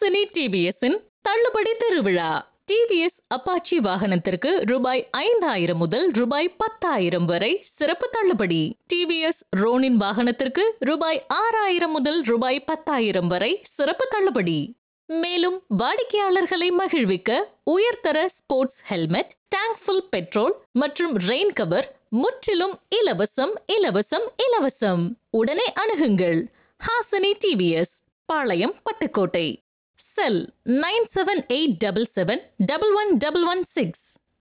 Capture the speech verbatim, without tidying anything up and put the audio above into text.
ஹாசினி டிவிஎஸ்ஸின் தள்ளுபடி திருவிழா. TVS Apache வாகனத்திற்கு ரூபாய் ஐந்தாயிரம் முதல் ரூபாய் பத்தாயிரம் வரை சிறப்பு தள்ளுபடி. டிவிஎஸ் ரோனின் வாகனத்திற்கு ரூபாய் ஆறாயிரம் முதல் ரூபாய் பத்தாயிரம் வரை சிறப்பு தள்ளுபடி. மேலும் வாடிக்கையாளர்களை மகிழ்விக்க உயர்தர sports helmet, tank full petrol மற்றும் ரெயின் கவர் முற்றிலும் இலவசம் இலவசம் இலவசம். உடனே அணுகுங்கள். Hasini TVS, Palayam, Pattukkottai. Cell nine seven eight seven seven double one double one six.